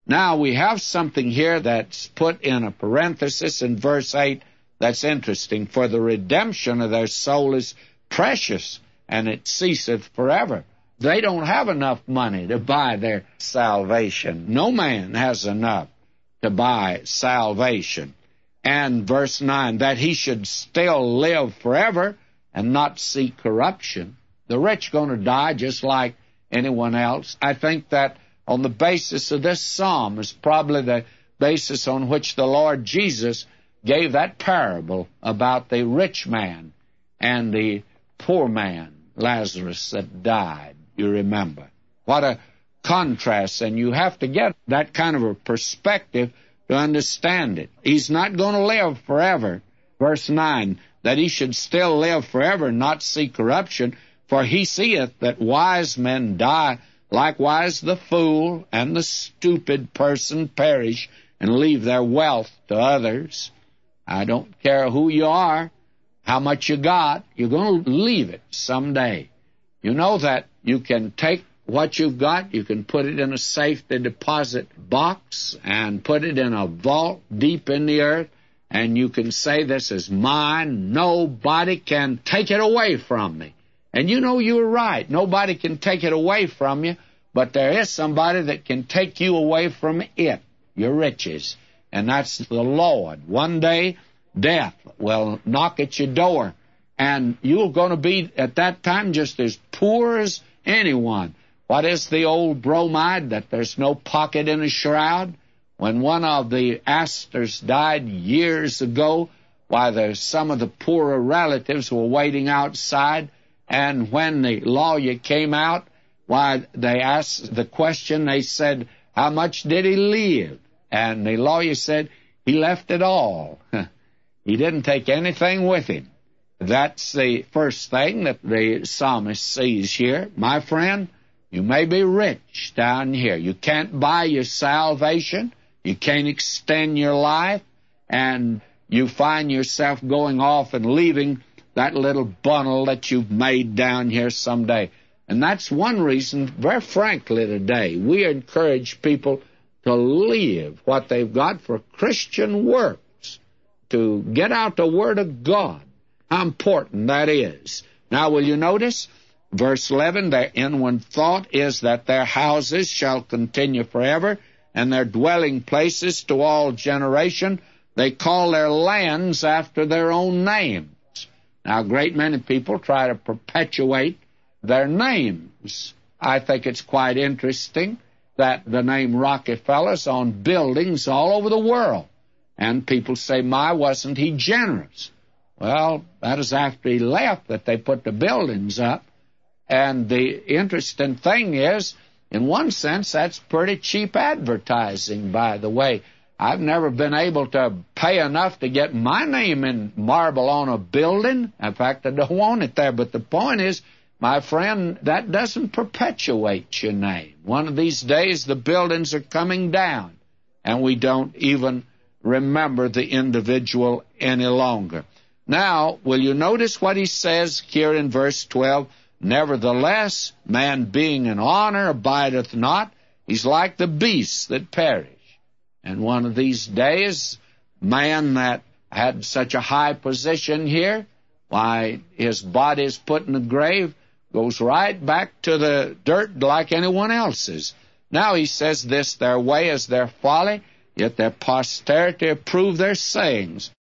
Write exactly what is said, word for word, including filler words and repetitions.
Now, we have something here that's put in a parenthesis in verse eight that's interesting. For the redemption of their soul is precious, and it ceaseth forever. They don't have enough money to buy their salvation. No man has enough to buy salvation. And verse nine, that he should still live forever and not see corruption. The rich going to die just like anyone else. I think that on the basis of this psalm is probably the basis on which the Lord Jesus gave that parable about the rich man and the poor man, Lazarus, that died. You remember. What a contrast, and you have to get that kind of a perspective to understand it. He's not going to live forever. Verse nine, that he should still live forever and not see corruption, for he seeth that wise men die, likewise the fool and the stupid person perish and leave their wealth to others. I don't care who you are, how much you got, you're going to leave it someday. You know that you can take what you've got, you can put it in a safety deposit box and put it in a vault deep in the earth, and you can say, this is mine, nobody can take it away from me. And you know you're right, nobody can take it away from you, but there is somebody that can take you away from it, your riches, and that's the Lord. One day, death will knock at your door, and you're going to be at that time just as poor as anyone. What is the old bromide, that there's no pocket in a shroud? When one of the Astors died years ago, why, there's some of the poorer relatives were waiting outside, and when the lawyer came out, why, they asked the question, they said, how much did he leave? And the lawyer said, he left it all. He didn't take anything with him. That's the first thing that the psalmist sees here. My friend, you may be rich down here. You can't buy your salvation. You can't extend your life. And you find yourself going off and leaving that little bundle that you've made down here someday. And that's one reason, very frankly today, we encourage people to leave what they've got for Christian works, to get out the Word of God. How important that is. Now, will you notice? Verse eleven, their inward thought is that their houses shall continue forever, and their dwelling places to all generation. They call their lands after their own names. Now, a great many people try to perpetuate their names. I think it's quite interesting that the name Rockefeller's on buildings all over the world. And people say, my, wasn't he generous? Well, that is after he left that they put the buildings up. And the interesting thing is, in one sense, that's pretty cheap advertising, by the way. I've never been able to pay enough to get my name in marble on a building. In fact, I don't want it there. But the point is, my friend, that doesn't perpetuate your name. One of these days, the buildings are coming down, and we don't even remember the individual any longer. Now, will you notice what he says here in verse twelve? Nevertheless, man being in honor abideth not. He's like the beasts that perish. And one of these days, man that had such a high position here, why, his body is put in the grave, goes right back to the dirt like anyone else's. Now he says this, their way is their folly, yet their posterity approve their sayings.